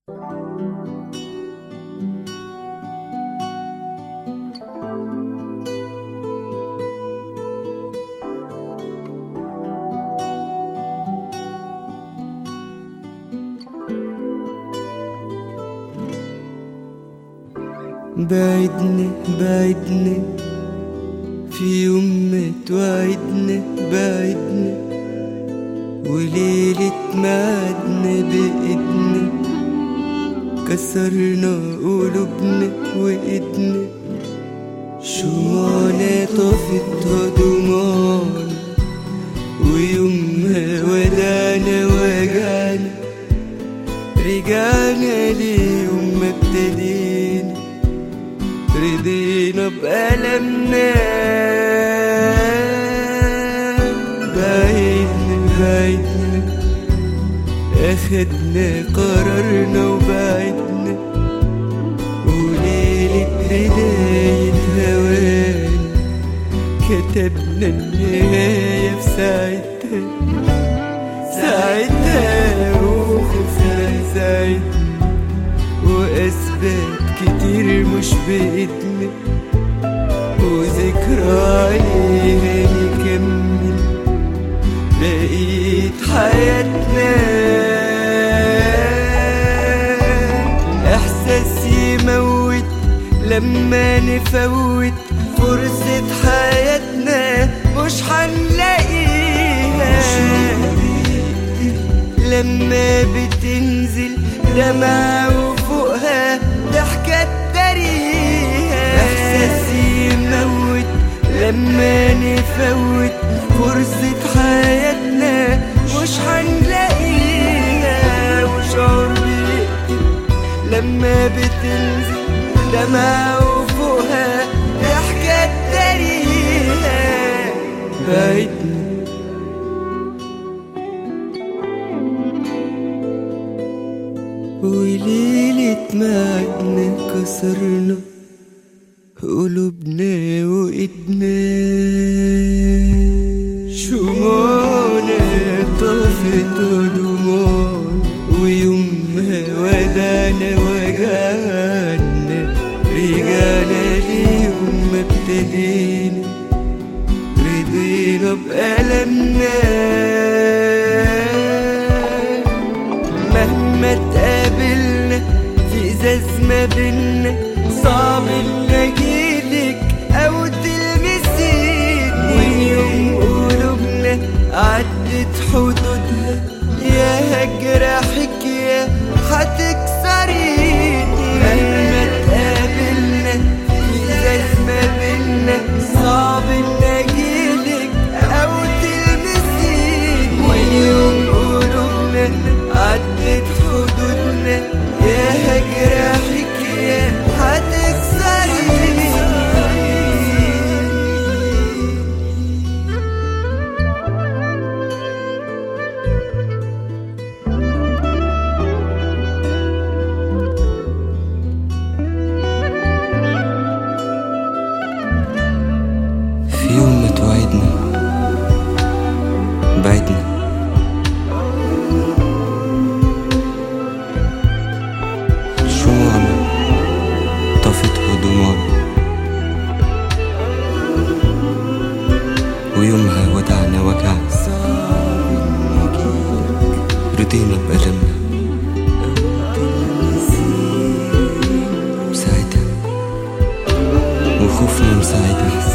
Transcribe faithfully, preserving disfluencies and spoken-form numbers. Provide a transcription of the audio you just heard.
بعدنا بعدنا في يوم ما توعدنا بعدنا، وليلة معدنا بإيدنا كسرنا قلوبنا وإيدنا، شمعنا طفتها دموعنا ويومها ودعنا وجعنا، رجعنا ليوم ما ابتدينا رضينا بألمنا. بعدنا بعدنا أخدنا قرارنا وبعدنا، وليلة بداية هوانا كتبنا النهاية في ساعتها ساعتها وخفنا ساعتها، وأسباب كتير مش بإيدنا وذكرى عليها نكمل بقيت حياتنا. إحساس يموت لما نفوت فرصة حياتنا مش هنلاقيها، لما بتنزل دمعة وفوقها ضحكة تداريها. إحساس يموت لما نفوت فرصة حياتنا مش هنلاقيها، وشعور بيقتل لما بتنزل دمعة وفوقها ضحكة تداريها. بعدنا وليلة معدنا كسرنا قلوبنا وإيدنا، شمعنا طفت دموعنا ويومها ودعنا وجعنا، رجعنا ليوم ما ابتدينا رضينا بألمنا. مهما تقابلنا في ازاز ما بينا صعب نلاقيلك او تلمسيني، ويوم قلوبنا عدت حدودها يا هجرحك يا هتكسريني. مهما تقابلنا في ازاز ما بينا صعب نلاقيلك او تلمسيني، ويوم قلوبنا عدت حدودنا يا هجرحك يا هتكسريني. في يوم ما توعدنا بعدنا، شموعنا طفتها دموعنا ويومها ودعنا وجعنا، رضينا بألمنا ساعتها وخوفنا مساعدنا.